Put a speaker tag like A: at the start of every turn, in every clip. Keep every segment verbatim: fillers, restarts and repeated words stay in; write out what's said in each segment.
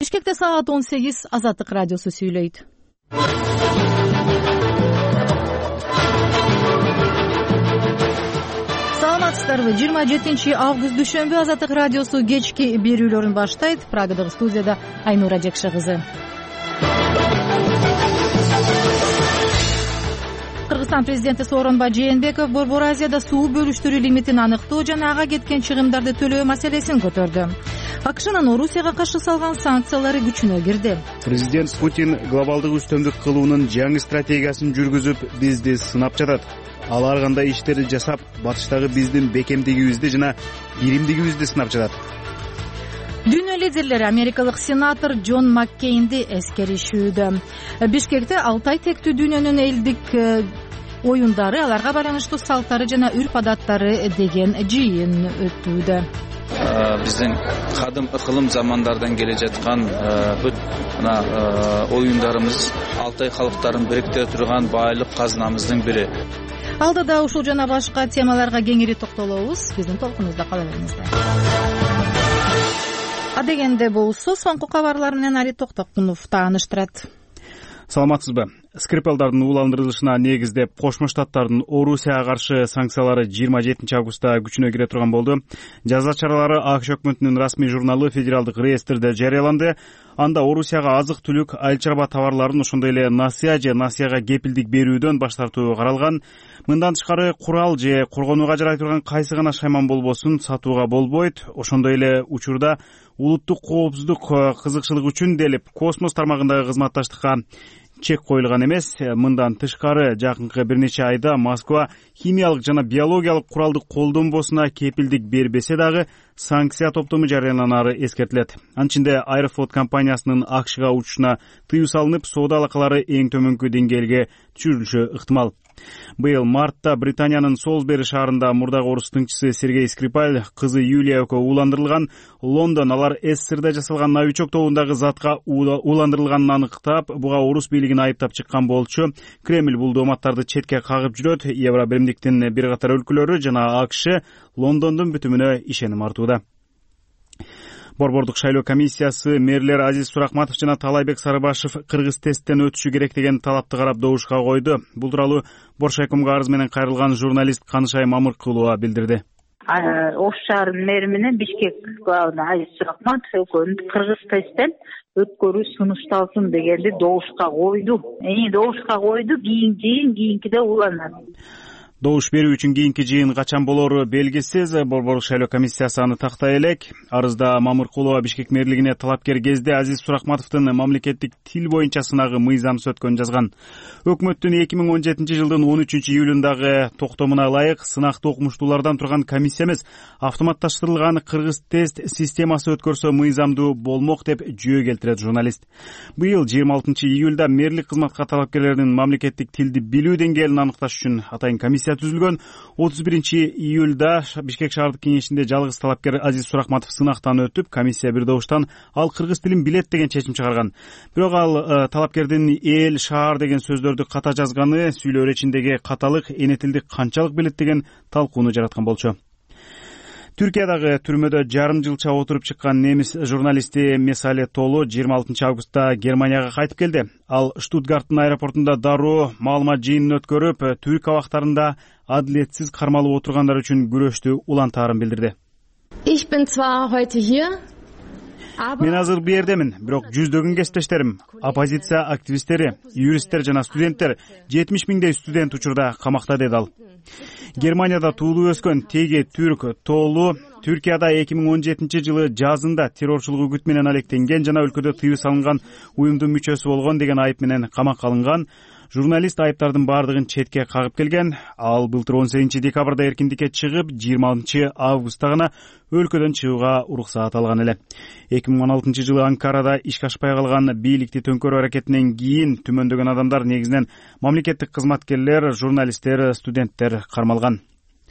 A: Бишкекте саат он сегиз Азаттык радиосу сүйлөйт. Саламатсыздарбы? жыйырма жетинчи август дүшөмбү Азаттык радиосу кечки берүүлөрүн баштайт. Прагадагы студияда Айнура Жекше кызы. Кыргызстан президенти Сооронбай Жээнбеков Борбор Азияда суу бөлүштүрүү лимитин аныктоо жана ага кеткен чыгымдарды төлөө маселесин көтөрдү. АКШнын Орусияга каршы салган санкциялары күчүнө кирди.
B: Президент Путин глобалдык үстөмдүк кылуунун жаңы стратегиясын жүргүзүп, бизди сынап жатат. Ал ар кандай иштерди жасап, батыштагы биздин бекемдигибизди жана биримдигибизди сынап жатат.
A: Дүйнө лидерлери америкалык сенатор Джон Маккейнди эскеришүүдө. Бишкекте Алтай тектүү дүйнөнүн элдик оюндары, аларга байланыштуу салттары жана үрп адаттары деген жыйын өтүүдө.
C: Биздин кадым ыкылым замандардан келе жаткан бүт мына оюндарыбыз Алтай калктарын бириктире турган баалык казынамыздын бири.
A: Алдыда ушул жана башка темаларга кеңири токтолобуз. Биздин толкунубузда кала бериңиздер. Адегенде болсо, соңку кабарлар менен Али Токтокунов тааныштырат.
B: Саламатсызбы? Скрипалдардын ууландырылышына негиздеп Кошмо Штаттардын Орусияга каршы санкциялары жыйырма жетинчи августта күчүнө кире турган болду. Жаза чаралары АКШ өкмөтүнүн расмий журналы Федералдык реестрде жарыяланды. Анда Орусияга азык-түлүк, айыл-чарба товарларын, ошондой эле насыя же насыяга кепилдик берүүдөн баш тартуу каралган. Мындан тышкары курал же коргонууга жарай турган кайсы гана шайман болбосун сатууга болбойт. Ошондой эле учурда улуттук коопсуздук кызыкчылык үчүн делип космос тармагындагы кызматташтыкка чек коюлган эмес. Мындан тышкары жакынкы бир нече айда Москва химиялык жана биологиялык куралды колдонбосуна кепилдик бербесе дагы санкция топтому жарыяланары эскертилет. Анчинде Аэрофлот компаниясынын АКШга учушуна тыюу салынып, соода алакалары эң төмөнкү деңгээлге түшүрүлүшү ыктымал. Быйыл мартта Британиянын Солсбери шаарында мурдагы орус тыңчысы Сергей Скрипаль кызы Юлия экөө ууландырылган. Лондон алар СССРда жасалган новичок тобундагы затка ууландырылганын аныктап, буга орус бийлигин айыптап чыккан болчу. Кремль бул дооматтарды четке кагып жүрөт. Евро биримдиктин бир катар өлкөлөрү жана АКШ Лондондун бүтүмүнө ишеним артууда. Борбордук шайлоо комиссиясы мэрлер Азиз Суракматов жана Талайбек Сарыбашев кыргыз тесттен өтүшү керек деген талапты карап добушка койду. Бул тууралуу Боршайкомго арыз менен кайрылган журналист Канышай Мамыркулова билдирди.
D: Ош шаарынын мэри менен Бишкек главный Азиз Суракматов экөөнүн кыргыз тесттен өткөрүү сунушталсын дегенди добушка койду. Эми добушка койду, кийин жыйын кийинкиде уланат.
B: Добуш берүү үчүн кийинки жыйын качан болору белгисиз. Борбордук шайлоо комиссиясы аны тактай элек. Арызда Мамыркулова Бишкек мэрлигине талапкер кезде Азиз Суракматовдун мамлекеттик тил боюнча сынагы мыйзамсыз өткөнүн жазган. Өкмөттүн эки миң он жетинчи жылдын он үчүнчү июлундагы токтомуна ылайык сынакты окумуштуулардан турган комиссия эмес, автоматташтырылган кыргыз тест системасы өткөрсө мыйзамдуу болмок деп жөө келтирет журналист. Быйыл жыйырма алтынчы июлда мэрлик кызматка талапкерлердин мамлекеттик тилди билүү деңгээлин аныкташ үчүн атайын комиссия түзүлгөн. отуз биринчи июлда Бишкек шаардык кеңешинде жалгыз талапкер Азиз Суракматов сынактан өтүп, комиссия бир добуштан ал кыргыз тилин билет деген чечим чыгарган. Бирок ал талапкердин эл, шаар деген сөздөрдү ката жазганы, сүйлөө иречиндеги каталык, эне тилди канчалык билет деген талкууну жараткан болчу. Түркиядагы түрмөдө жарым жылча отуруп чыккан немис журналисти Месале Толу жыйырма алтынчы августта Германияга кайтып келди. Ал Штутгарттын аэропортунда дароо маалымат жыйынын өткөрүп, түрк абактарында адилетсиз кармалып отургандар үчүн күрөштү улантаарын билдирди.
E: Ich bin zwar heute hier,
B: Мен азыр бу жердемин, бирок жүздөгөн кесиптештерим, оппозиция активисттери, юристтер жана студенттер, жетимиш миңдей студент учурда камакта, деди ал. Германияда туулуп өскөн теги түрк Толу Түркияда эки миң он жетинчи жылы жазында террорчулук үгүт менен алектенген жана өлкөдө тыюу салынган уюмдун мүчөсү болгон деген айып менен камакка алынган. Журналист айыптардын бардыгын четке кагып келген. Ал былтыр он сегизинчи декабрда эркиндикке чыгып, жыйырма алтынчы августта гана өлкөдөн чыгууга уруксаат алган эле. эки миң он алтынчы жылы Анкарада ишке ашпай калган бийликти төңкөрүү аракетинен кийин түмөндөгөн адамдар, негизинен мамлекеттик кызматкерлер, журналисттер, студенттер кармалган.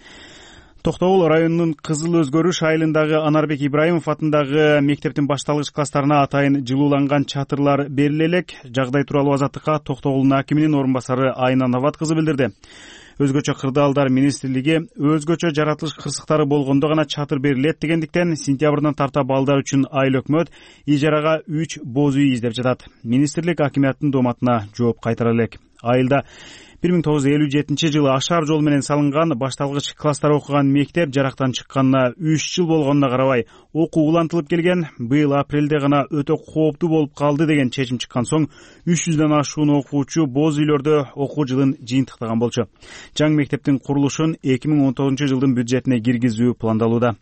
B: Токтогул районунун Кызыл Өзгөрүш айылындагы Анарбек Ибраимов атындагы мектептин башталгыч класстарына атайын жылууланган чатырлар бериле элек. Жагдай тууралуу Азаттыкка Токтогулдун акиминин орун басары Айна Нават кызы билдирди. Өзгөчө кырдаалдар министрлиги өзгөчө жаратылыш кырсыктары болгондо гана чатыр берилет дегендиктен сентябрдан тарта балдар үчүн айыл өкмөт ижарага үч боз үй издеп жатат. Министрлик акимияттын дооматына жооп кайтара элек. Айылда бир миң тогуз жүз элүү жетинчи жылы ашар жол менен салынган башталгыч класстар окуган мектеп жарактан чыкканына үч жыл болгонуна карабай окуу улантылып келген. Быйыл апрелде гана өтө кооптуу болуп калды деген чечим чыккан соң үч жүздөн ашуун окуучу боз үйлөрдө окуу жылын жыйынтыктаган болчу. Жаңы мектептин курулушун эки миң он тогузунчу жылдын бюджетине киргизүү пландалууда.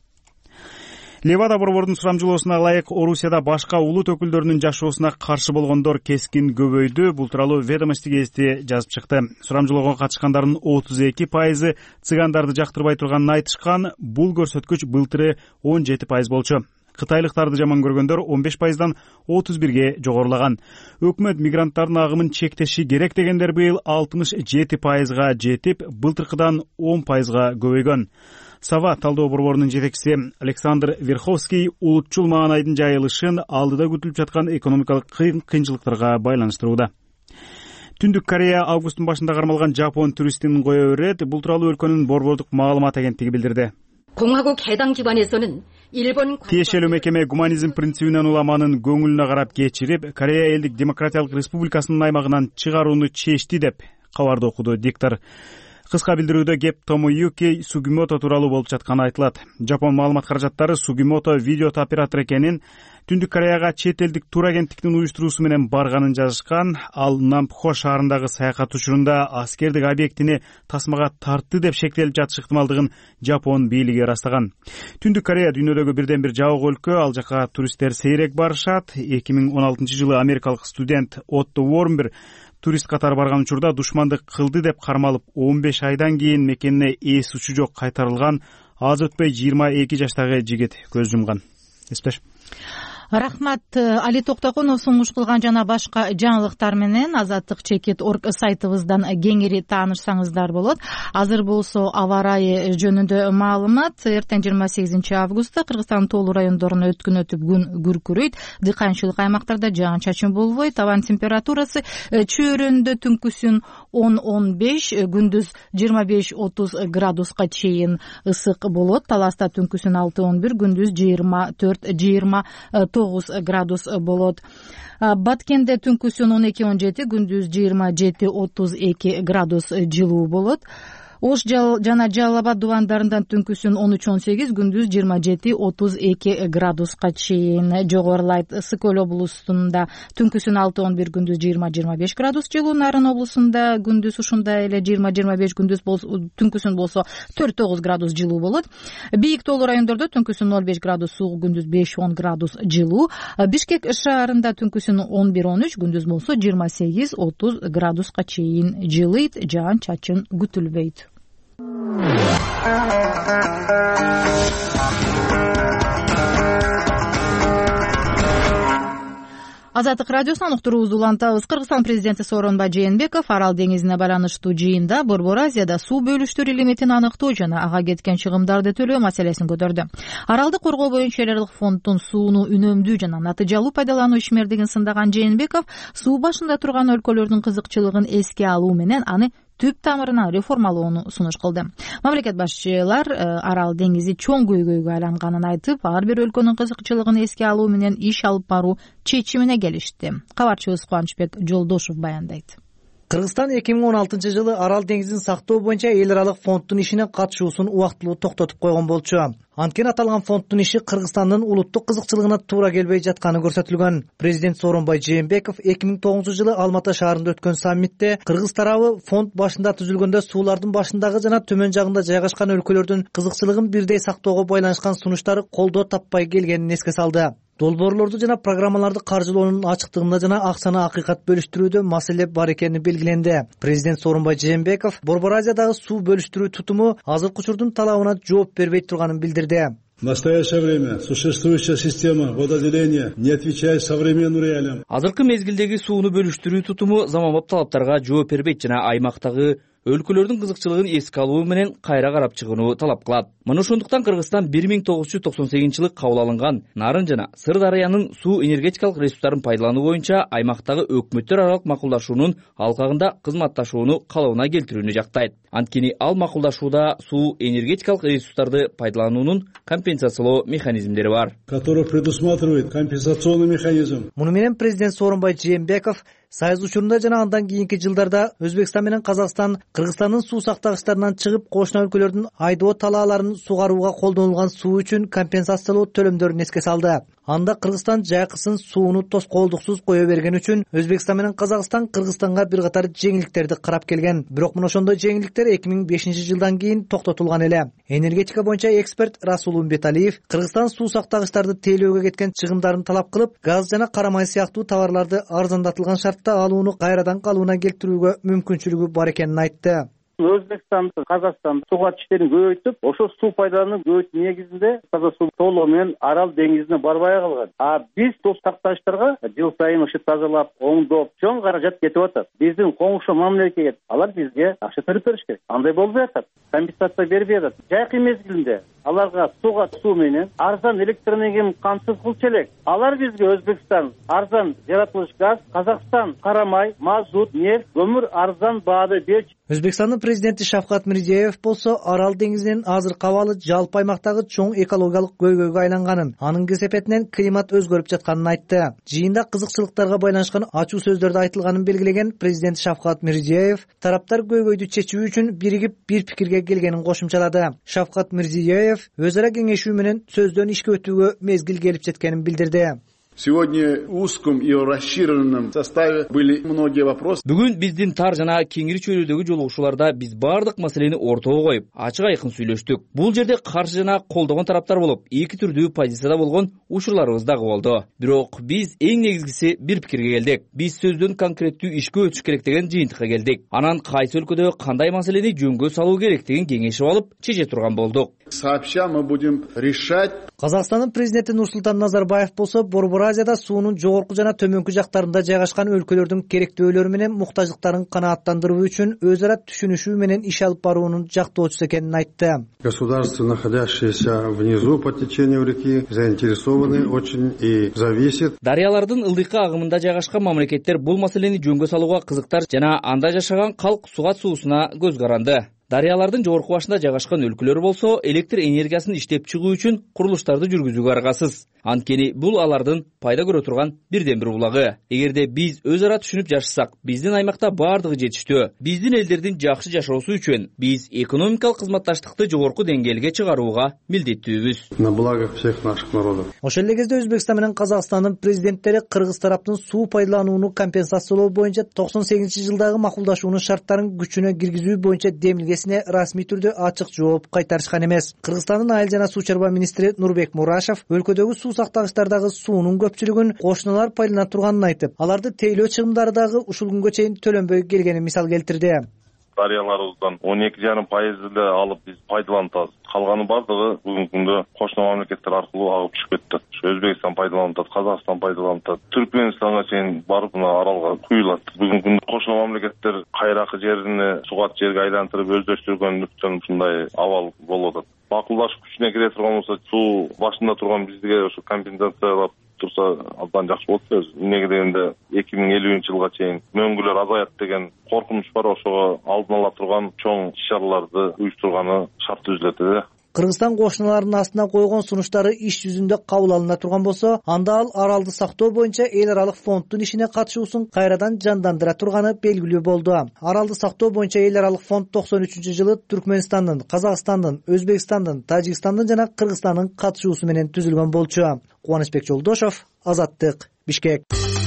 B: Левада борбордун сурамжылоосуна ылайык Орусияда башка улут өкүлдөрүнүн жашоосуна каршы болгондор кескин көбөйдү. Бул тууралуу Ведомости гезити жазып чыкты. Сурамжылоого катышкандардын отуз эки пайызы цыгандарды жактырбай турганын айтышкан. Бул көрсөткүч былтыры он жети пайыз болчу. Кытайлыктарды жаман көргөндөр он беш пайыздан отуз бирге жогорулаган. Өкмөт мигранттардын агымын чектеши керек дегендер быйыл алтымыш жети пайызга жетип, былтыркыдан он пайызга көбөйгөн. Сава талдоо борборунун жетекчиси Александр Верховский улутчул маанайдын жайылышын алдыда күтүлүп жаткан экономикалык кыйынчылыктарга байланыштырууда. Түндүк Корея августтун башында кармалган жапон туристин кое берет. Бул тууралуу өлкөнүн борбордук маалымат агенттиги билдирди.
F: 공화국 해당 기관에서는 일본
B: тиешелүү мекеме гуманизм принцибинен уламанын көңүлүнө карап кечирип, Корея элдик демократиялык республикасынын аймагынан чыгарууну чечти деп кабарды окуду диктор. Кыска билдирүүдө кеп Томоюки Сугимото тууралуу болуп жатканы айтылат. Жапон маалымат каражаттары Сугимото видеото оператор экенин, Түндүк Кореяга чет элдик тур агенттиктин уюштуруусу менен барганын жазышкан. Ал Нампхо шаарындагы саякат учурунда аскердик объектини тасмага тартты деп шектелип жатыш ыктымалдыгын Жапон бийлиги ырастаган. Түндүк Корея дүйнөдөгү бирден бир жабык өлкө, ал жака туристтер сейрек барышат. эки миң он алтынчы жылы америкалык студент Отто Уормбер турист катары барган учурда душмандык кылды деп кармалып он беш айдан кийин мекенине эс учу жок кайтарылган. Аз өтпөй жыйырма эки жаштагы жигит көз жумган. Эспеш.
A: Рахмат. Али Токтокунов сунуш кылган жана башка жаңылыктар менен азаттык чекит орг сайтыбыздан кеңири таанышсаңыздар болот. Азыр болсо аба ырайы жөнүндө маалымат. Эртең жыйырма сегизинчи августта Кыргызстандын тоолуу райондорунда өткөн өтүп күн күркүрөйт. Дыйканчылык аймактарда жаан чачын болбойт. Табан температурасы чөйрөндө түнкүсүн он он беш, күндүз жыйырма беш отуз градуска чейин ысык болот. Таласта түнкүсүн алты он бир, күндүз жыйырма төрт жыйырма тогуз градус болот. Баткенде түнкүсүн он эки он жети, күндүз жыйырма жети отуз эки градус жылуу болот. Ош жана Жалал Абад дубандарындан түнкүсүн он үч он сегиз, күндүз жыйырма жети отуз эки градуска чейин жогорулайт. Ысык Көл облусунда түнкүсүн алты он бир, күндүз жыйырма жыйырма беш градус жылуу. Нарын облусунда күндүз ушундай эле жыйырма жыйырма беш, күндүз болсо түнкүсүн болсо төрт тогуз градус жылуу болот. Бийик тоолуу райондордо түнкүсүн ноль беш градус суук, күндүз беш он градус жылуу. Бишкек шаарында түнкүсүн он бир он үч, күндүз болсо жыйырма сегиз отуз градуска чейин жылыйт. Жаан чачын күтүлбөйт. Азаттык радиосунан уктуруубузду улантабыз. Кыргызстан президенти Сооронбай Жээнбеков Арал деңизине байланыштуу жыйында Борбор Азияда суу бөлүштүрүү лимитин аныктоо жана ага кеткен чыгымдарды төлөө маселесин көтөрдү. Аралды коргоо боюнча эл аралык фонддун сууну үнөмдүү жана натыйжалуу пайдалануу ишмердигин сындаган Жээнбеков суу башында турган өлкөлөрдүн кызыкчылыгын эске алуу менен аны түп тамырынан реформалоону сунуш кылды. Мамлекет башчылар Арал деңизи чоң көйгөйгө айланганын айтып, ар бир өлкөнүн кызыкчылыгын эске алуу менен иш алып баруу чечимине келишти. Кабарчыбыз Кубанычбек Жолдошов баяндайт.
G: Кыргызстан эки миң он алтынчы жылы Арал деңизин сактоо боюнча эл аралык фонддун ишине катышуусун убактылуу токтотуп койгон болчу. Анткени аталган фонддун иши Кыргызстандын улуттук кызыкчылыгына туура келбей жатканы көрсөтүлгөн. Президент Сооронбай Жээнбеков эки миң тогузунчу жылы Алматы шаарында өткөн саммитте Кыргыз тарабы фонд башында түзүлгөндө суулардын башындагы жана төмөн жагында жайгашкан өлкөлөрдүн кызыкчылыгын бирдей сактоого байланышкан сунуштары колдоо таппай келгенин эске салды. Долбоорлорду жана программаларды каржылоонун ачыктыгында жана акчаны акыйкат бөлүштүрүүдө маселе бар экени белгиленди. Президент Сооронбай Жээнбеков Борбор Азиядагы суу бөлүштүрүү тутуму азыркы учурдун талабына жооп бербей турганын билдирди.
H: В настоящее время существующая система водоотделения не отвечает современным реалиям.
I: Азыркы мезгилдеги сууну бөлүштүрүү тутуму заманбап талаптарга жооп бербейт жана аймактагы өлкөлөрдүн кызыкчылыгын эске алуу менен кайра карап чыгууну талап кылат. Мына ошондуктан Кыргызстан бир миң тогуз жүз токсон сегизинчи жылы кабыл алынган Нарын жана Сырдарыянын суу энергетикалык ресурстарын пайдалануу боюнча аймактагы өкмөттөр аралык макулдашуунун алкагында кызматташууну калыбына келтирүүнү жактайт. Анткени ал макулдашууда суу энергетикалык ресурстарды пайдалануунун компенсациялоо механизмдери бар,
H: который предусматривает компенсационный механизм.
G: Муну менен президент Сооронбай Жээнбеков Сайыз учурунда жана андан кийинки жылдарда Өзбекстан менен Казакстан Кыргызстандын суу сактагычтарынан чыгып кошуна өлкөлөрдүн айдоо талааларын сугарууга колдонулган суу үчүн компенсациялоо төлөмдөрүн эске салды. Анда Кыргызстан жайкысын сууну тоскоолдуксуз кое берген үчүн Өзбекстан менен Казакстан Кыргызстанга бир катар жеңилдиктерди карап келген. Бирок мына ошондой жеңилдиктер эки миң бешинчи жылдан кийин токтотулган эле. Энергетика боюнча эксперт Расул Умбеталиев Кыргызстан суу сактагычтарды тейлөөгө кеткен чыгымдарын талап кылып, газ жана кара май сыяктуу товарларды арзандатылган шартта алууну кайрадан калыбына келтирүүгө мүмкүнчүлүгү бар экенин айтты.
J: Өзбекстан, Казакстан суга иштерин көбөйтүп, ошо суу пайдалануу көбөйтүү негизинде таза суу толугу менен Арал деңизине барбай калган. А биз суу сактагычтарга жыл сайын ошо тазалап, оңдоп, чоң каражат кетип атат. Биздин коңшу мамлекет, алар бизге акча төлөп бериш керек. Андай болбой атат. Компенсация бербей атат. Жайкы мезгилинде аларга суга суу менен арзан электроэнергия камсыз кылчу элек. Алар бизге Өзбекстан арзан жаратылыш газ, Казакстан кара май, мазут, нефть, көмүр арзан баада берчү.
G: Өзбекстандын президенти Шавкат Мирзиёев болсо Арал деңизинин азыркы абалы жалпы аймактагы чоң экологиялык көйгөйгө айланганын, анын кесепетинен климат өзгөрүп жатканын айтты. Жыйында кызыкчылыктарга байланышкан ачуу сөздөрдү айтылганын белгилеген президент Шавкат Мирзиёев тараптар көйгөйдү чечүү үчүн биригип бир пикирге келгенин кошумчалады. Шавкат Мирзиёев өз ара кеңешүү менен сөздөн ишке өтүүгө мезгил келип жеткенин билдирди.
H: Сегодня в узком и расширенном составе были многие вопросы.
I: Бүгүн биздин тар жана кеңири чөйрөдөгү жолугушууларда биз бардык маселени ортого коюп, ачык айкын сүйлөштүк. Бул жерде каршы жана колдогон тараптар болуп, эки түрдүү позицияда болгон учурларыбыз дагы болду. Бирок биз эң негизгиси бир пикирге келдик. Биз сөздөн конкреттүү ишке өтүш керек деген жыйынтыкка келдик. Анан кайсы өлкөдө кандай маселени жөнгө салуу керектигин кеңешип алып, чече турган болдук.
H: Сообща мы будем решать.
G: Казакстандын президенти Нурсултан Назарбаев болсо Борбор Азияда суунун жогорку жана төмөнкү жактарында жайгашкан өлкөлөрдүн керектөөлөрү менен муктаждыктарын канааттандыруу үчүн өз ара түшүнүшүү менен иш алып баруунун жактоочусу экенин айтты.
K: Государства, находящиеся внизу по течению реки, заинтересованы очень и зависят.
I: Дарыялардын ылдыйкы агымында жайгашкан мамлекеттер бул маселени жөнгө салууга кызыктар жана анда жашаган калк сугат суусуна көз каранды. Дарыялардын жогорку башында жайгашкан өлкөлөр болсо электр энергиясын иштеп чыгуу үчүн курулуштарды жүргүзүүгө аргасыз. Анткени бул алардын пайда көрө турган бирден бир булагы. Эгерде биз өз ара түшүнүп жашасак, биздин аймакта баардыгы жетиштүү. Биздин элдердин жакшы жашоосу үчүн биз экономикалык кызматташтыкты жогорку деңгээлге чыгарууга милдеттүүбүз.
K: На благо всех наших народов.
G: Ошол эле кезде Өзбекстан менен Казакстандын президенттери Кыргыз тараптын суу пайдаланууну компенсациялоо боюнча токсон сегизинчи жылдагы макулдашуунун шарттарын күчүнө киргизүү боюнча демилгесине расмий түрдө ачык жооп кайтарышкан эмес. Кыргызстандын айыл жана суу чарба министри Нурбек Мурашев өлкөдөгү суу сактагычтардагы суунун көпчүлүгүн кошуналар пайдалана турганын айтып, аларды тейлөө чыгымдары дагы ушул күнгө чейин төлөнбөй келгенин мисал келтирди.
L: Дарыяларыбыздан он эки жарым пайыз эле алып биз пайдаланып атабыз. Калганы бардыгы бүгүнкү күндө кошуна мамлекеттер аркылуу агып түшүп кетти. Өзбекстан пайдаланып атат, Казакстан пайдаланып атат. Түркмөнстанга чейин барып мына аралга куюлат. Бүгүнкү күндө кошуна мамлекеттер кайракы жерине сугат жерге айлантырып өздөштүргөндүктөн ушундай абал болуп атат. Макулдашуу күчүнө кире турган болсо, суу башында турган бизге ошо компенсациялап турса абдан жакшы болот өзү. Эмнеге дегенде эки миң элүүнчү жылга чейин мөңгүлөр азаят деген коркунуч бар, ошого алдын ала турган чоң иш-чараларды уюштурганы шарт түзүлөт эле.
G: Кыргызстан кошуналарынын астына койгон сунуштары иш жүзүндө кабыл алына турган болсо, анда ал аралды сактоо боюнча эл аралык фонддун ишине катышуусун кайрадан жандандыра турганы белгилүү болду. Аралды сактоо боюнча эл аралык фонд токсон үчүнчү жылы Түркмөнстандын, Казакстандын, Өзбекстандын, Тажикстандын жана Кыргызстандын катышуусу менен түзүлгөн болчу. Кубанычбек Жолдошов, Азаттык, Бишкек.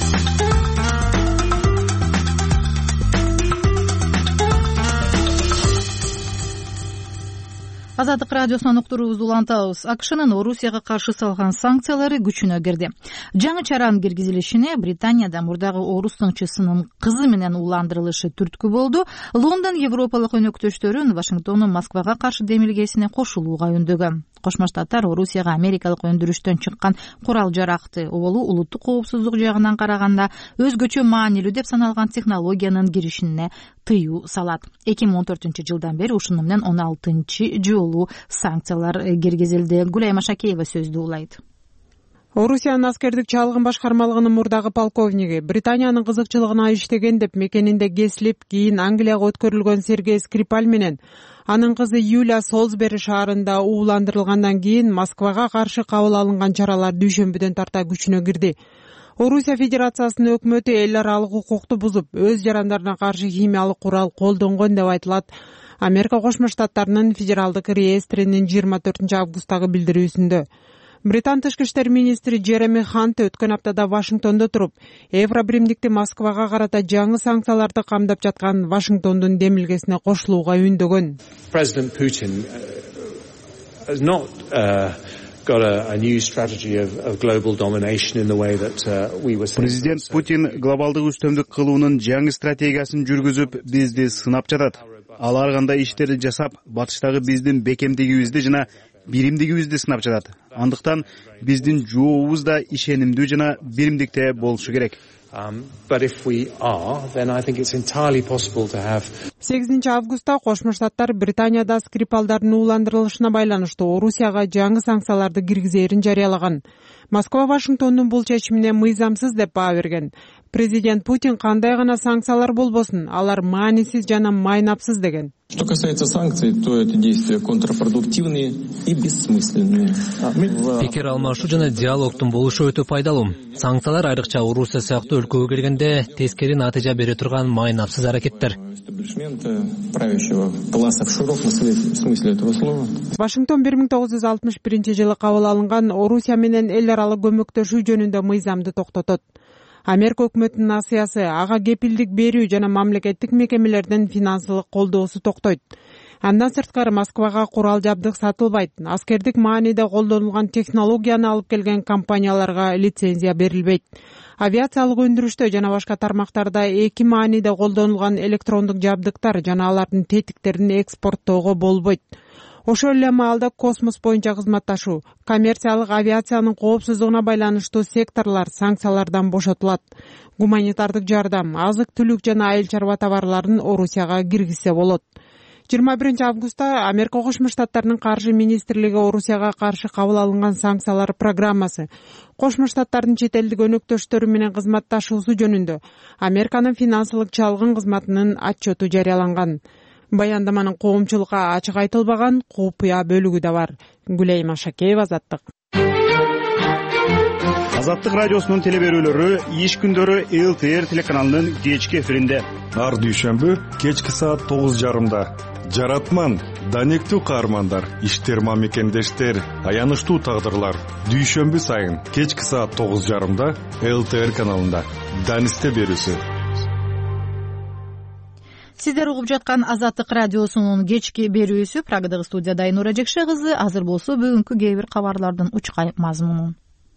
A: Азаттык радиосунан уктуруубузду улантабыз. АКШнын Орусияга каршы салган санкциялары күчүнө кирди. Жаңы чаранын киргизилишине Британияда мурдагы орус тыңчысынын кызы менен уландырылышы түрткү болду. Лондон Европалык өнөктөштөрүн Вашингтондун Москвага каршы демилгесине кошулууга үндөгөн. Кошмо Штаттар Орусияга америкалык өндүрүштөн чыккан курал жаракты оболу улуттук коопсуздук жагынан караганда өзгөчө маанилүү деп саналган технологиянын киришине тыюу салат. эки миң он төртүнчү жылдан бери ушуну менен он алтынчы жолу санкциялар киргизилди. Гүлай Машакеева сөздү улайт.
M: Орусиянын аскердик чалгын башкармалыгынын мурдагы полковниги Британиянын кызыкчылыгына иштеген деп мекенинде кесилип, кийин Англияга өткөрүлгөн Сергей Скрипаль менен анын кызы Юлия Солсбери шаарында ууландырылгандан кийин Москвага каршы кабыл алынган чаралар дүйшөмбүдөн тарта күчүнө кирди. Орусия Федерациясынын өкмөтү эл аралык укукту бузуп, өз жарандарына каршы химиялык курал колдонгон деп айтылат. Америка Кошмо Штаттарынын федералдык реестринин жыйырма төртүнчү августтагы билдирүүсүндө Британ тышкы иштер министри Джереми Хант өткөн аптада Вашингтондо туруп, Евробиримдикти Москвага карата жаңы санкцияларды камдап жаткан Вашингтондун демилгесине кошулууга үндөгөн.
N: President Putin has not uh, got a, a new strategy of, of global domination in the way that uh, we were saying.
B: Президент Путин глобалдык үстөмдүк кылуунун жаңы стратегиясын жүргүзүп, бизди сынап жатат. Ал ар кандай иштерди жасап, батыштагы биздин бекемдигибизди жана биримдигибизди сынап жатат. Андыктан биздин жообубуз да ишенимдүү жана биримдикте болушу керек.
M: сегизинчи августта Кошмо Штаттар Британияда Скрипалдардын ууландырылышына байланыштуу Орусияга жаңы санкцияларды киргизерин жарыялаган. Москва Вашингтондун бул чечимине мыйзамсыз деп баа берген. Президент Путин кандай гана санкциялар болбосун, алар маанисиз жана майнапсыз деген.
O: Что касается санкций, то это действия контрпродуктивные и бессмысленные.
P: Пикир алмашуу жана диалогтун болушу өтө пайдалуу. Санкциялар айрыкча Орусия сыяктуу өлкөгө келгенде тескери натыйжа бере турган майнапсыз аракеттер.
O: Правящего класса в широком смысле этого слова.
M: Вашингтон бир миң тогуз жүз алтымыш биринчи жылы кабыл алынган Орусия менен эл аралык көмөктөшүү жөнүндө мыйзамды токтотот. Америка өкмөтүнүн насыясы ага кепилдик берүү жана мамлекеттик мекемелердин финансылык колдоосу токтойт. Андан сырткары Москвага курал жабдык сатылбайт. Аскердик мааниде колдонулган технологияны алып келген компанияларга лицензия берилбейт. Авиациялык өндүрүштө жана башка тармактарда эки мааниде колдонулган электрондук жабдыктар жана алардын тетиктерин экспорттоого болбойт. Ошол эле маалда космос боюнча кызматташуу, коммерциялык авиациянын коопсуздугуна байланыштуу секторлор санкциялардан бошотулат. Гуманитардык жардам, азык-түлүк жана айыл чарба товарларын Орусияга киргизсе болот. жыйырма биринчи августта Америка Кошмо Штаттарынын каржы министрлиги Орусияга каршы кабыл алынган санкциялар программасы, Кошмо Штаттардын чет элдик өнөктөштөрү менен кызматташуусу жөнүндө Американын финансылык чалгын кызматынын отчету жарыяланган. Баяндаманын коомчулукка ачык айтылбаган купуя бөлүгү да бар. Гүлай Машакеева, Азаттык.
B: Азаттык радиосунун телеберүүлөрү иш күндөрү эл тэ эр телеканалынын кечки эфиринде.
Q: Ар дүйшөмбү кечки саат тогуз жарымда. Жаратман, данектүү каармандар, иштерма мекендештер, аянычтуу тагдырлар. Дүйшөмбү сайын кечки саат тогуз жарымда эл тэ эр каналында. Данисте берүүсү.
A: Сиздер угуп жаткан Азаттык радиосунун кечки берүүсү. Прагадагы студияда Айнура Жекше кызы. Азыр болсо бүгүнкү кээ бир кабарлардын учкай мазмунун.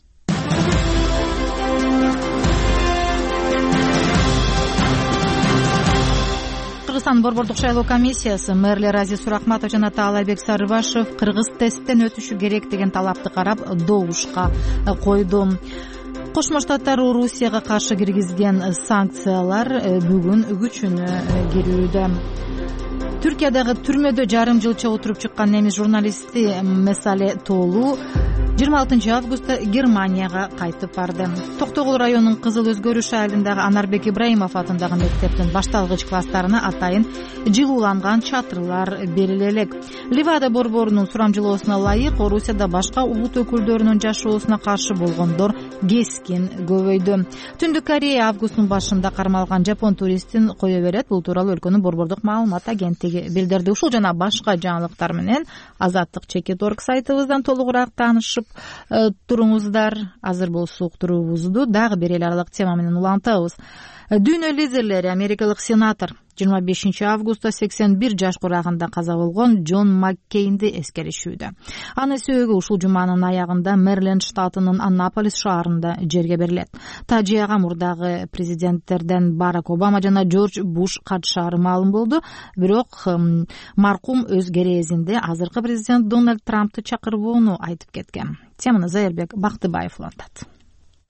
A: Кыргызстан борбордук шайлоо комиссиясы мэрлер Азиз Сурахматов жана Таалайбек Сарыбашев кыргыз тесттен өтүшү керек деген талапты карап добушка койду. Кошмо Штаттар Орусияга каршы киргизген санкциялар бүгүн күчүнө кирүүдө. Түркиядагы түрмөдө жарым жылча отуруп чыккан немис журналисти Месале Тоолу жыйырма алтынчы августта Германияга кайтып барды. Токтогул районунун Кызыл Өзгөрүш айылындагы Анарбек Ибраимов атындагы мектептин башталгыч класстарына атайын жылууланган чатырлар бериле элек. Ливада борборунун сурамжылоосуна ылайык Орусияда башка улут өкүлдөрүнүн жашоосуна каршы болгондор кескин көбөйдү. Түндүк Корея августтун башында кармалган жапон туристин кое берет. Бул тууралуу өлкөнүн борбордук маалымат агенттиги билдирди. Ушул жана башка жаңылыктар менен Азаттык чекит точка орг сайтыбыздан толугураак таанышып туруңуздар. Азыр болсо уктуруубузду дагы бир эл аралык тема менен улантабыз. Дүйнө лидерлери америкалык сенатор жыйырма бешинчи августта сексен бир жаш курагында каза болгон Джон Маккейнди эскеришүүдө. Анын сөөгү ушул жуманын аягында Мэриленд штатынын Аннаполис шаарында жерге берилет. Тажияга мурдагы президенттерден Барак Обама жана Джордж Буш катышаары маалым болду. Бирок маркум өз керезинде азыркы президент Дональд Трампты чакырбоону айтып кеткен. Теманы Зайырбек Бактыбаев улантат.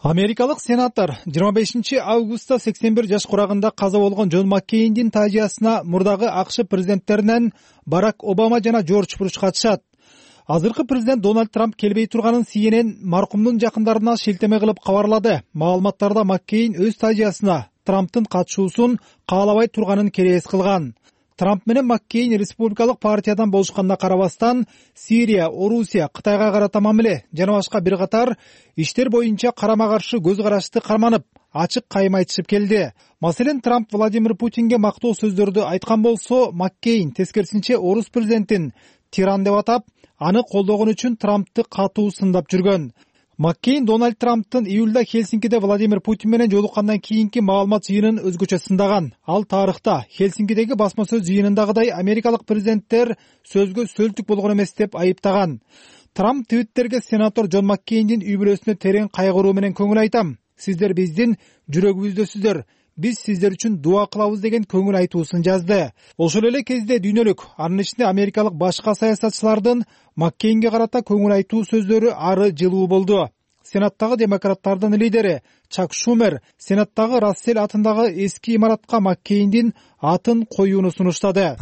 R: Америкалык сенатор жыйырма бешинчи августта сексен бир жаш курагында каза болгон Джон Маккейндин таажиясына мурдагы АКШ президенттеринен Барак Обама жана Джордж Буш катышат. Азыркы президент Дональд Трамп келбей турганын Си Эн Эн маркумдун жакындарына шилтеме кылып кабарлады. Маалыматтарда Маккейн өз таажиясына Трамптын катышуусун каалабай турганын керээс кылган. Трамп менен Маккейн республикалык партиядан болушканына карабастан Сирия, Орусия, Кытайга карата мамиле жана башка бир катар иштер боюнча карама каршы көз карашты карманып, ачык кайым айтышып келди. Маселен, Трамп Владимир Путинге мактоо сөздөрдү айткан болсо, Маккейн тескерисинче орус президентин тиран деп атап, аны колдогон үчүн Трампты катуу сындап жүргөн. Маккейн Дональд Трамптын июлда Хельсинкиде Владимир Путин менен жолуккандан кийинки маалымат жыйынын өзгөчө сындаган. Ал тарыхта Хельсинкидеги басма сөз жыйынындагыдай америкалык президенттер сөзгө сөлтүк болгон эмес деп айыптаган. Трамп твиттерге сенатор Джон Маккейндин үй бүлөсүнө терең кайгыруу менен көңүл айтам. Сиздер биздин жүрөгүбүздөсүздөр. Биз сиздер үчүн дуа кылабыз деген көңүл айтуусун жазды. Ошол эле кезде дүйнөлүк, анын ичинде америкалык башка саясатчылардын Маккейнге карата көңүл айтуу сөздөрү ары жылуу болду. Сенаттагы демократтардын лидери Чак Шумер Сенаттагы Рассел атындагы эски имаратка Маккейндин атын коюуну сунуштады.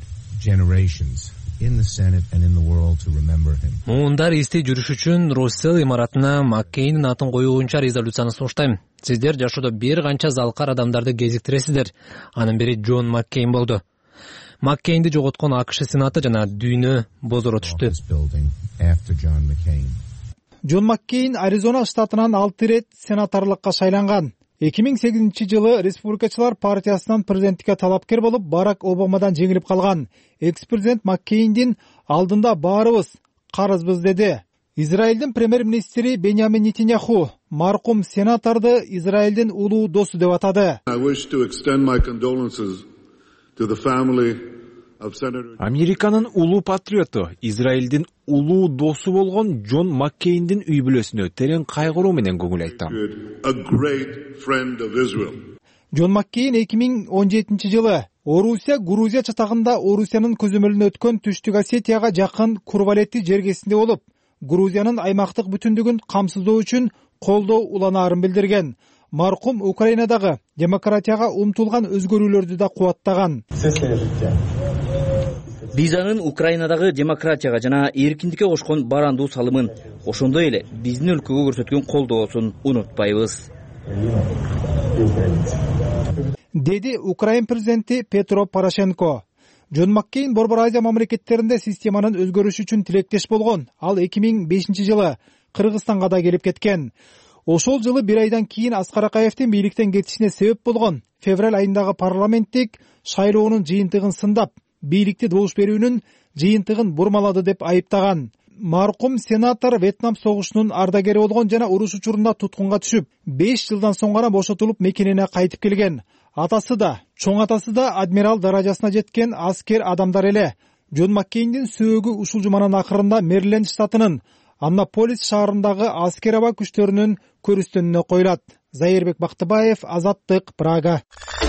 P: Муундар эсте жүрүш үчүн Россел имаратына Маккейндин атын коюу боюнча резолюцияны сунуштайм. Сиздер жашоодо бир канча залкар адамдарды кезиктиресиздер. Анын бири Джон Маккейн болду. Маккейнди жоготкон АКШ сенаты жана дүйнө бозоро түштү.
R: Джон Маккейн Аризона штатынан алты ирет сенаторлукка шайланган. эки миң сегизинчи жылы республикачылар партиясынан президенттикке талапкер болуп, Барак Обамадан жеңилип калган. Экс-президент Маккейндин алдында баарыбыз карызбыз деди. Израилдин премьер-министри Беньямин Нетаньяху маркум сенаторду Израилдин улуу досу деп атады.
S: Американын улуу патриоту, Израилдин улуу досу болгон Джон Маккейндин үй бүлөсүнө терең кайгыруу менен көңүл айтам.
R: Джон Маккейн эки миң он жетинчи жылы Орусия, Грузия чатагында Орусиянын көзөмөлүнө өткөн Түштүк Осетияга жакын Курвалети жергесинде болуп, Грузиянын аймактык бүтүндүгүн камсыздоо үчүн колдоо уланаарын билдирген. Маркум Украинадагы демократияга умтулган өзгөрүүлөрдү да кубаттаган.
I: Биз анын Украинадагы демократияга жана эркиндикке кошкон барандуу салымын, ошондой эле биздин өлкөгө көрсөткөн колдоосун унутпайбыз,
R: деди Украин президенти Петро Порошенко. Джон Маккейн Борбор Азия мамлекеттеринде системанын өзгөрүшү үчүн тилектеш болгон. Ал эки миң бешинчи жылы Кыргызстанга да келип кеткен. Ошол жылы бир айдан кийин Аскар Акаевдин бийликтен кетишине себеп болгон февраль айындагы парламенттик шайлоонун жыйынтыгын сындап, бийликти добуш берүүнүн жыйынтыгын бурмалады деп айыптаган. Маркум сенатор Вьетнам согушунун ардагери болгон жана уруш учурунда туткунга түшүп, беш жылдан соң гана бошотулуп мекенине кайтып келген. Атасы да, чоң атасы да адмирал даражасына жеткен аскер адамдар эле. Джон Маккейндин сөөгү ушул жуманын акырында Мэриленд штатынын Аннаполис шаарындагы аскер аба күчтөрүнүн көрүстөнүнө коюлат. Зайырбек Бактыбаев, Азаттык, Прага.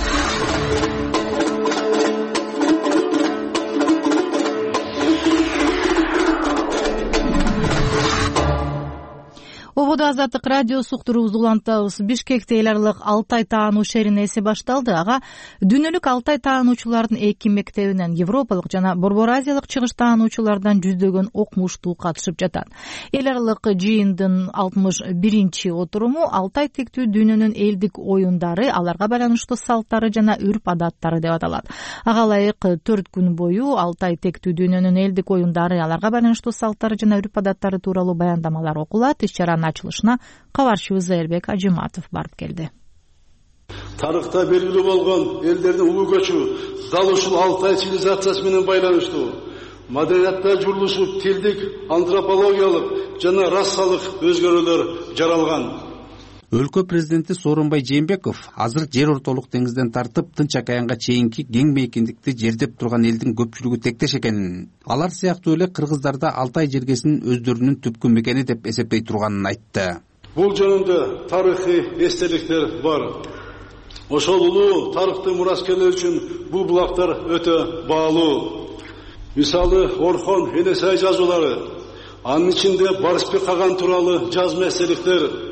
A: Ободо Азаттык радио суктуруубузду улантабыз. Бишкекте эл аралык Алтай таануу шеринеси башталды. Ага дүйнөлүк Алтай таануучулардын эки мектебинен, Европалык жана Борбор Азиялык чыгыш таануучулардан жүздөгөн окумуштуу катышып жатат. Эл аралык жыйындын алтымыш биринчи отуруму Алтай тектүү дүйнөнүн элдик оюндары, аларга байланыштуу салттары жана үрп адаттары деп аталат. Ага ылайык төрт күн бою Алтай тектүү дүйнөнүн элдик оюндары, аларга байланыштуу салттары жана үрп адаттары тууралуу баяндамалар окулат. Иш-чаранын ачылышына кабарчыбыз Зайырбек Ажыматов барып келди.
H: Тарыхта белгилүү болгон элдердин улуу көчү дал ушул Алтай цивилизациясы менен байланыштуу. Маданиятта журулушуп, тилдик, антропологиялык жана расалык өзгөрүүлөр жаралган.
T: Өлкө президенти Сооронбай Жээнбеков азыр жер ортолук деңизден тартып Тынч океанга чейинки кең мейкиндикти жердеп турган элдин көпчүлүгү тектеш экенин, алар сыяктуу эле кыргыздарда Алтай жергесинин өздөрүнүн түпкү мекени деп эсептей турганын айтты.
H: Бул жөнүндө тарыхый эстеликтер бар. Ошол улуу тарыхты мураскерлөө үчүн бул булактар өтө баалуу. Мисалы, Орхон Энесай жазуулары, анын ичинде Барысбек Каган тууралуу жазма эстеликтер,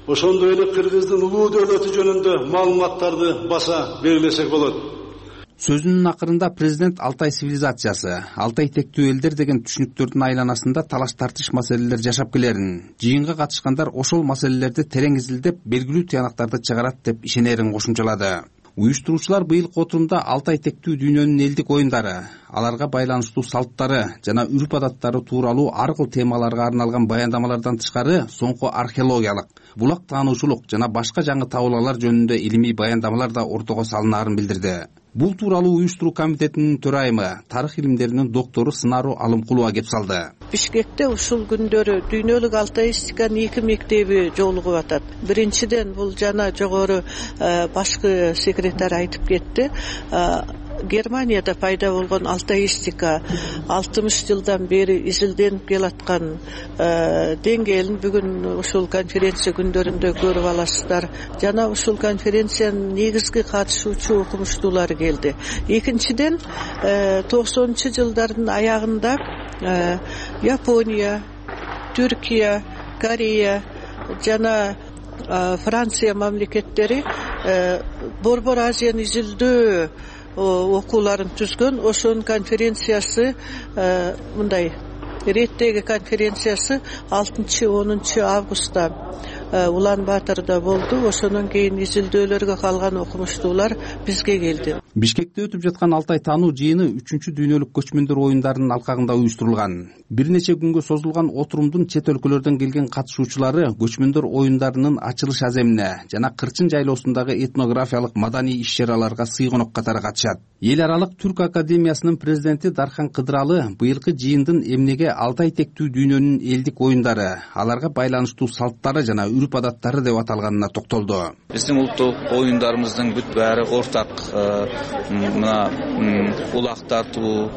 H: ошондой эле кыргыздын улуу дөөлөтү жөнүндө маалыматтарды баса белгилесек болот.
T: Сөзүнүн акырында президент Алтай цивилизациясы, Алтай тектүү элдер деген түшүнүктөрдүн айланасында талаш тартыш маселелер жашап келерин, жыйынга катышкандар ошол маселелерди терең изилдеп, белгилүү тыянактарды чыгарат деп ишенерин кошумчалады. Уюштуруучулар быйылкы отурумда Алтай тектүү дүйнөнүн элдик оюндары, аларга байланыштуу салттары жана үрп адаттары тууралуу ар кыл темаларга арналган баяндамалардан тышкары соңку археологиялык, булак таануучулук жана башка жаңы табуулгалар жөнүндө илимий баяндамалар да ортого салынаарын билдирди. Бул тууралуу уюштуруу комитетинин төрайымы, тарых илимдеринин доктору Сынару Алымкулова кеп салды.
U: Бишкекте ушул күндөрү дүйнөлүк алтаистиканын эки мектеби жолугуп атат. Биринчиден бул жана жогору башкы секретарь айтып кетти. Германияда пайда болгон алтаистика алтымыш жылдан бери изилденип келаткан деңгээлин бүгүн ушул конференция күндөрүндө көрүп аласыздар. Жана ушул конференциянын негизги катышуучу окумуштуулары келди. Экинчиден токсонунчу жылдардын аягында Япония, Түркия, Корея жана Франция мамлекеттери Борбор Азияны изилдөө окууларын түзгөн. Ошонун конференциясы мындай реттеги конференциясы алтынчы онунчу августта Улан Батырда болду. Ошондон кийин изилдөөлөргө калган окумуштуулар бизге келди.
T: Бишкекте өтүп жаткан Алтай таануу жыйыны үчүнчү дүйнөлүк көчмөндөр оюндарынын алкагында уюштурулган. Бир нече күнгө созулган отурумдун чет өлкөлөрдөн келген катышуучулары көчмөндөр оюндарынын ачылыш аземине жана Кырчын жайлоосундагы этнографиялык маданий иш-чараларга сыйгонок катары катышат. Эл аралык Түрк академиясынын президенти Дархан Кыдыралы быйылкы жыйындын эмнеге Алтай тектүү дүйнөнүн элдик оюндары, аларга байланыштуу салттары жана үрп адаттары деп аталганына токтолду.
C: Биздин улуттук оюндарыбыздын бүт баары ортак. Мына улак тартуу,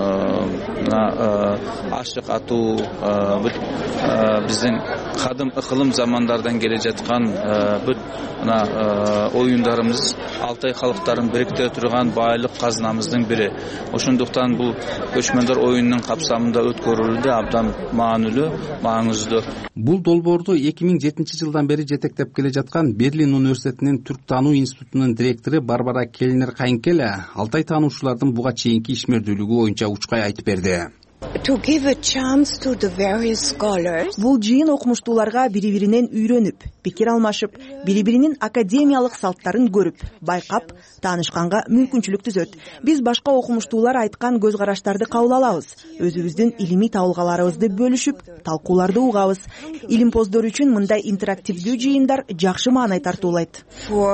C: мына ашык атуу, бүт биздин кадым ыкылым замандардан келе жаткан бүт мына оюндарыбыз Алтай калктарын бириктире турган байлык казынамыздын бири. Ошондуктан бул көчмөндөр оюнунун капсамында өткөрүлүүдө абдан маанилүү, маңыздуу.
T: Бул долбоорду эки миң жетинчи жылдан бери жетектеп келе жаткан Берлин университетинин Түрк таануу институтунун директору Барбара Келнер Кайынкеле Алтай таануучулардын буга чейинки ишмердүүлүгү боюнча учкай айтып берди.
V: Бул жыйын окумуштууларга бири-биринен үйрөнүп, пикир алмашып, бири-биринин академиялык салттарын көрүп, байкап, таанышканга мүмкүнчүлүк түзөт. Биз башка окумуштуулар айткан көз караштарды кабыл алабыз, өзүбүздүн илимий табылгаларыбызды бөлүшүп, талкууларды угабыз. Илимпоздор үчүн мындай интерактивдүү жыйындар жакшы маанай тартуулайт.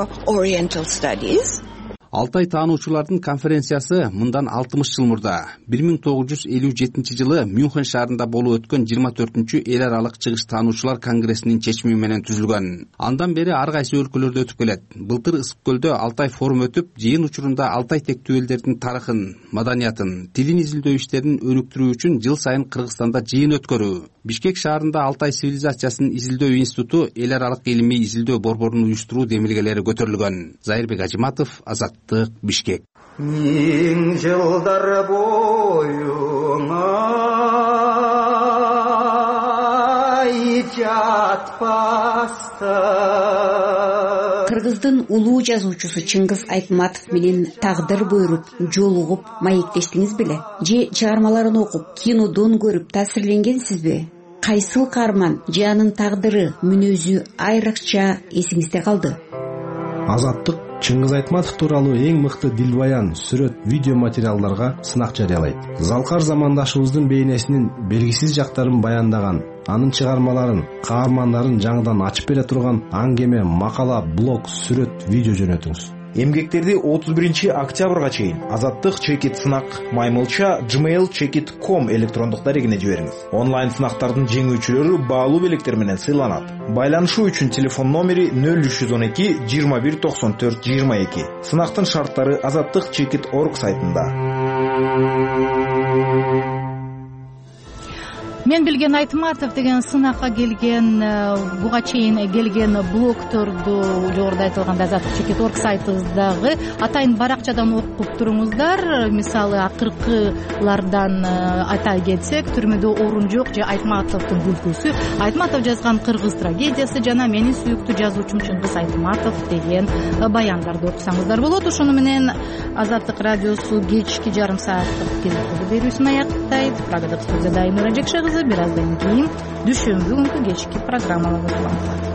T: Алтай таануучулардын конференциясы мындан алтымыш жыл мурда бир миң тогуз жүз элүү жетинчи жылы Мюнхен шаарында болуп өткөн жыйырма төртүнчү эл аралык чыгыш таануучулар конгрессинин чечими менен түзүлгөн. Андан бери ар кайсы өлкөлөрдө өтүп келет. Былтыр Ысык көлдө Алтай форум өтүп, жыйын учурунда Алтай тектүү элдердин тарыхын, маданиятын, тилин изилдөө иштерин өнүктүрүү үчүн жыл сайын Кыргызстанда жыйын өткөрүү. Бишкек шаарында Алтай цивилизациясынын изилдөө институту эл аралык илимий изилдөө борборун уюштуруу демилгелери көтөрүлгөн. Зайырбек Ажыматов, Азаттык, Бишкек.
W: Миң жылдар боюңа жатпасты.
X: Кыргыздын улуу жазуучусу Чыңгыз Айтматов менен тагдыр буйруп, жолугуп, маектештиңиз беле? Же чыгармаларын окуп, кинодон көрүп таасирленгенсизби? Кайсыл каарман же анын тагдыры, мүнөзү айрыкча эсиңизде калды?
Y: Азаттык Чыңгыз Айтматов тууралуу эң мыкты дилбаян, сүрөт, видео материалдарга сынак жарыялайт. Залкар замандашыбыздын бейнесинин белгисиз жактарын баяндаган, анын чыгармаларын, каармандарын жаңыдан ачып бере турган аңгеме, макала, блог, сүрөт, видео жөнөтүңүз.
Z: Эмгектерди отуз биринчи октябрга чейин Азаттык чекит сынак маймылча gmail чекит ком электрондук дарегине жибериңиз. Онлайн сынактардын жеңүүчүлөрү баалуу белектер менен сыйланат. Байланышуу үчүн телефон номери нөл үч жүз он эки жыйырма бир токсон төрт жыйырма эки. Сынактын шарттары азаттык чекит точка орг сайтында.
A: мен билген айтматов деген сынакка келген, буга чейин келген блогторду жогоруда айтылган азаттык чекит орг сайтыбыздагы атайын баракчадан окуп туруңуздар. Мисалы акыркылардан айта кетсек, түрмөдө орун жок же Айтматовдун күлкүсү, Айтматов жазган кыргыз трагедиясы жана менин сүйүктүү жазуучум Чыңгыз Айтматов деген баяндарды окусаңыздар болот. Ошону менен Азаттык радиосу кечки жарым сааттык кезектеги берүүсүн аяктайт. Программада студияда Айнура Жекше кызы. Бир аздан кийин дүйшөмбү күнкү кечки программаларыбыз улантылат.